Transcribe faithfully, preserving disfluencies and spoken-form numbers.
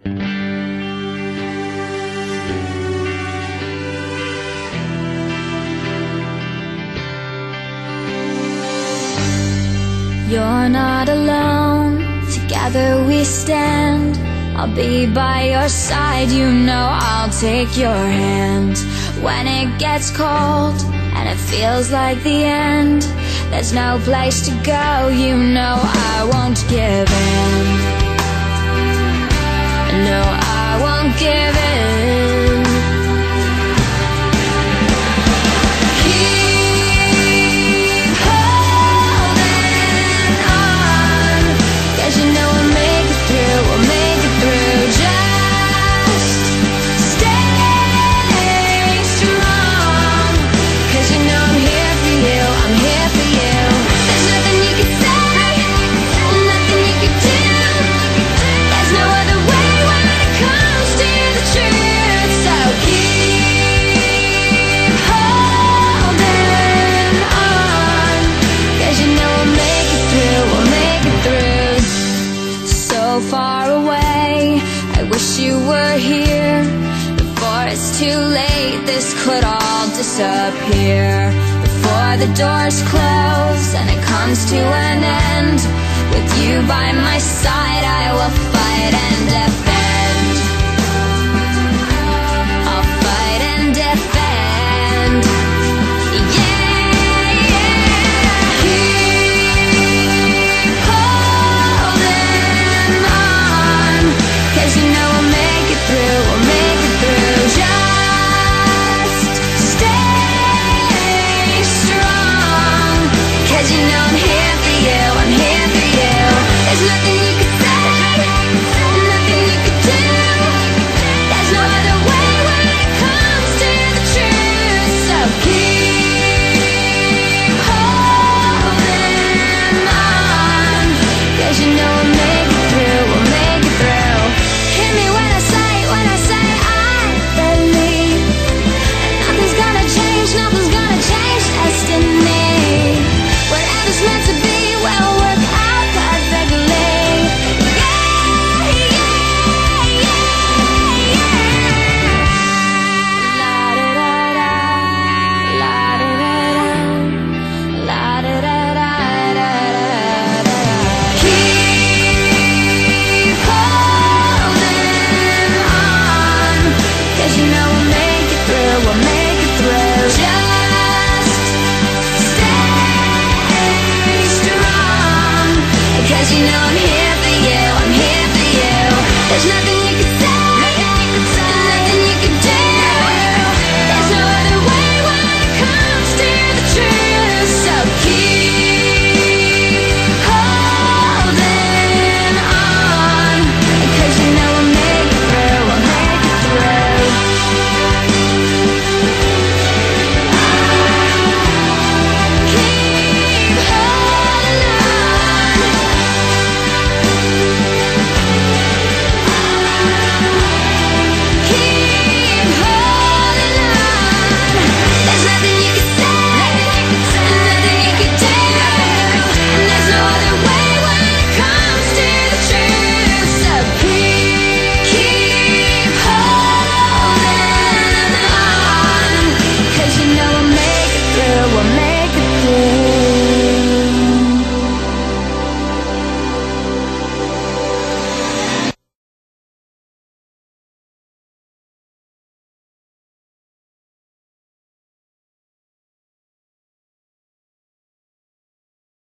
You're not alone, together we stand. I'll be by your side, you know I'll take your hand. When it gets cold and it feels like the end, there's no place to go, you know I won't give in. No, I won't give in. Far away, I wish you were here. Before it's too late, this could all disappear. Before the doors close and it comes to an end, with you by my side I will fight and